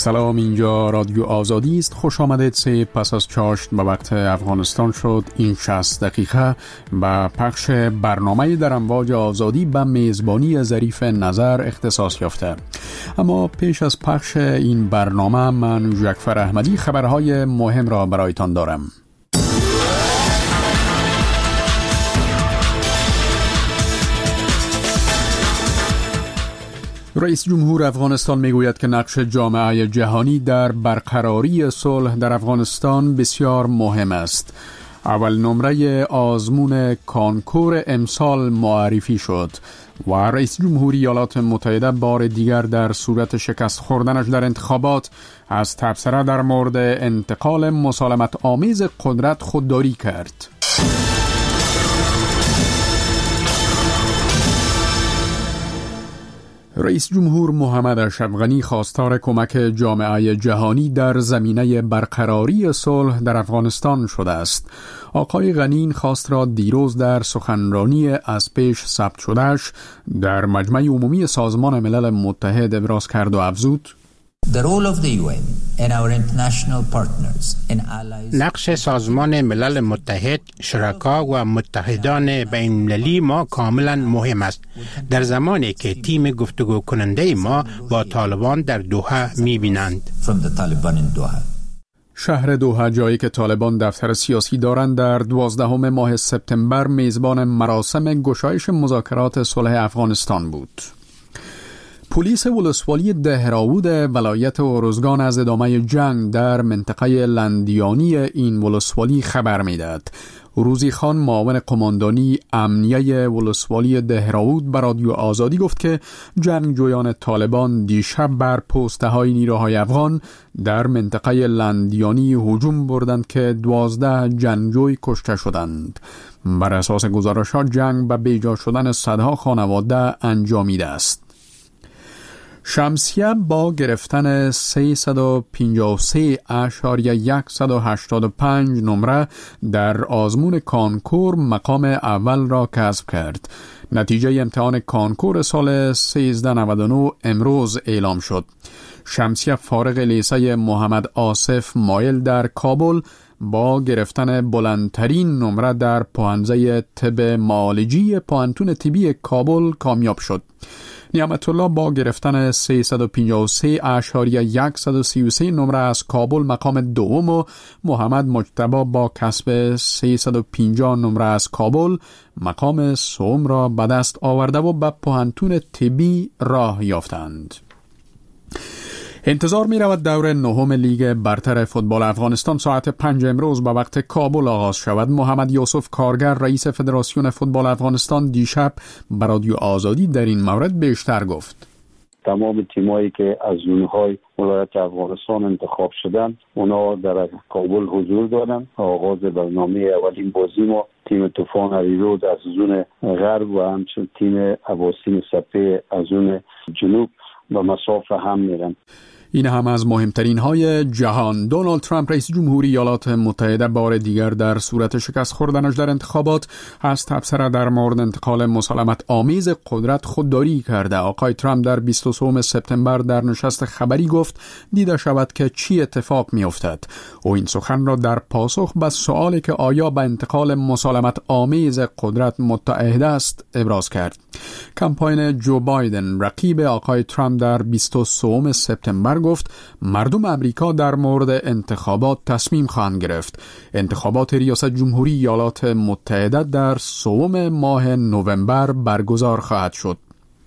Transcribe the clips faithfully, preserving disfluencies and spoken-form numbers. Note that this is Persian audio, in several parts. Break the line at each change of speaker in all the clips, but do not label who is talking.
سلام، اینجا رادیو آزادی است. خوش آمدید. سه پس از چاشت به وقت افغانستان شد. این شصت دقیقه به پخش برنامه در امواج آزادی به میزبانی ظریف نظر اختصاص یافته. اما پیش از پخش این برنامه من جعفر احمدی خبرهای مهم را برایتان دارم. رئیس جمهور افغانستان میگوید که نقش جامعه جهانی در برقراری صلح در افغانستان بسیار مهم است. اول نمره آزمون کانکور امسال معرفی شد و رئیس جمهور ایالات متحده بار دیگر در صورت شکست خوردنش در انتخابات از تبصره در مورد انتقال مسالمت آمیز قدرت خودداری کرد. رئیس جمهور محمد اشرف غنی خواستار کمک جامعه جهانی در زمینه برقراری صلح در افغانستان شده است. آقای غنی این خواست را دیروز در سخنرانی از پیش ثبت شدهش در مجمع عمومی سازمان ملل متحد ابراز کرد و افزود:
The role of the U N and our international partners and allies.
نقش سازمان ملل متحد، شرکا و متحدان بین‌المللی ما کاملا مهم است. در زمانی که تیم گفتگو کننده ما با طالبان در دوحه می‌بینند.
شهر دوحه، جایی که طالبان دفتر سیاسی دارند، در دوازدهم ماه سپتامبر میزبان مراسم گشایش مذاکرات صلح افغانستان بود. پلیس ولسوالی دهراود ولایت ارزگان از ادامه جنگ در منطقه لندیانی این ولسوالی خبر می‌دهد. روزی خان، معاون قماندانی امنیه ولسوالی دهراود، به رادیو آزادی گفت که جنگجویان طالبان دیشب بر پست‌های نیروهای افغان در منطقه لندیانی هجوم بردند که دوازده جنگجوی کشته شدند. بر اساس گزارش‌ها جنگ به بیجا شدن صدها خانواده انجامیده است. شمسیه با گرفتن سیصد و پنجاه و سه اشاریه صد و هشتاد و پنج نمره در آزمون کانکور مقام اول را کسب کرد. نتیجه امتحان کانکور سال سیزده نود و نه امروز اعلام شد. شمسیه فارغ لیسه محمد آصف مایل در کابل با گرفتن بلندترین نمره در پوهنځی طب معالجی پوهنتون طبی کابل کامیاب شد. نعمت الله با گرفتن سیصد و پنجاه و سه اشاریه صد و سی و سه نمره از کابل مقام دوم و محمد مجتبی با کسب سیصد و پنجاه نمره از کابل مقام سوم را به دست آورده و به پوهنتون طبی راه یافتند. انتظار می رود دور نهم لیگ برتر فوتبال افغانستان ساعت پنج امروز به وقت کابل آغاز شود. محمد یوسف کارگر، رئیس فدراسیون فوتبال افغانستان، دیشب به رادیو آزادی در این مورد بیشتر گفت.
تمام تیمایی که از زونهای ولایت افغانستان انتخاب شدن اونا در کابل حضور دارن. آغاز برنامه اولین بازی ما تیم طوفان اریرود از زون غرب و همچنین تیم اباسین سپه از زون جنوب به مسافه هم میرن.
این هم از مهمترین های جهان. دونالد ترامپ، رئیس جمهوری ایالات متحده، بار دیگر در صورت شکست خوردنش در انتخابات از تبصره در مورد انتقال مسالمت آمیز قدرت خودداری کرده. آقای ترامپ در بیست و سوم سپتامبر در نشست خبری گفت دیده شود که چی اتفاق می افتد. او این سخن را در پاسخ به سوالی که آیا به انتقال مسالمت آمیز قدرت متعهد است ابراز کرد. کمپاین جو بایدن، رقیب آقای ترامپ، در بیست و سوم سپتامبر گفت مردم امریکا در مورد انتخابات تصمیم خواهند گرفت. انتخابات ریاست جمهوری ایالات متحده در سوم ماه نوامبر برگزار خواهد شد.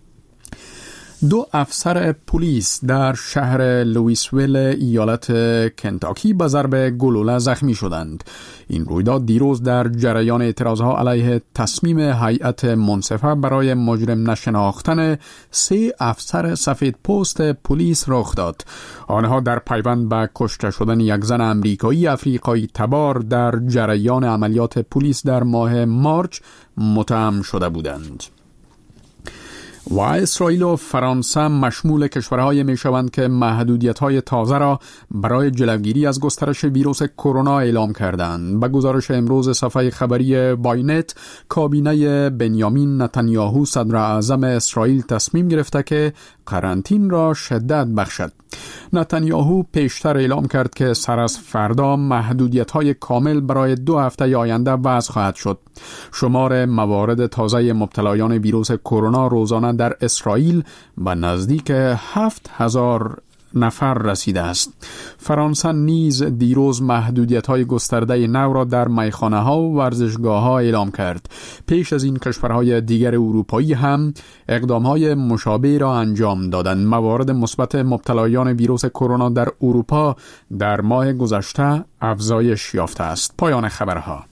دو افسر پلیس در شهر لوئیسویل ایالت کنتاکی به ضرب گلوله زخمی شدند. این رویداد دیروز در جریان اعتراضها علیه تصمیم هیئت منصفه برای مجرم نشناختن سه افسر سفید پوست پلیس رخ داد. آنها در پیوند به کشته شدن یک زن امریکایی افریقایی تبار در جریان عملیات پلیس در ماه مارچ متهم شده بودند. و اسرائیل و فرانسه مشمول کشورهای می شوند که محدودیت‌های تازه را برای جلوگیری از گسترش ویروس کرونا اعلام کردند. به گزارش امروز صفحه خبری باینت، کابینه بنیامین نتانیاهو صدر اعظم اسرائیل تصمیم گرفته که قرنطین را شدت بخشد. نتانیاهو پیشتر اعلام کرد که سر از فردا محدودیت‌های کامل برای دو هفته آینده وضع خواهد شد. شمار موارد تازه مبتلایان ویروس کرونا روزانه در اسرائیل به نزدیک هفت هزار نفر رسیده است. فرانسه نیز دیروز محدودیت‌های گسترده نو را در میخانه‌ها و ورزشگاه‌ها اعلام کرد. پیش از این کشورهای دیگر اروپایی هم اقدام‌های مشابه را انجام دادند. موارد مثبت مبتلایان ویروس کرونا در اروپا در ماه گذشته افزایش یافته است. پایان خبرها.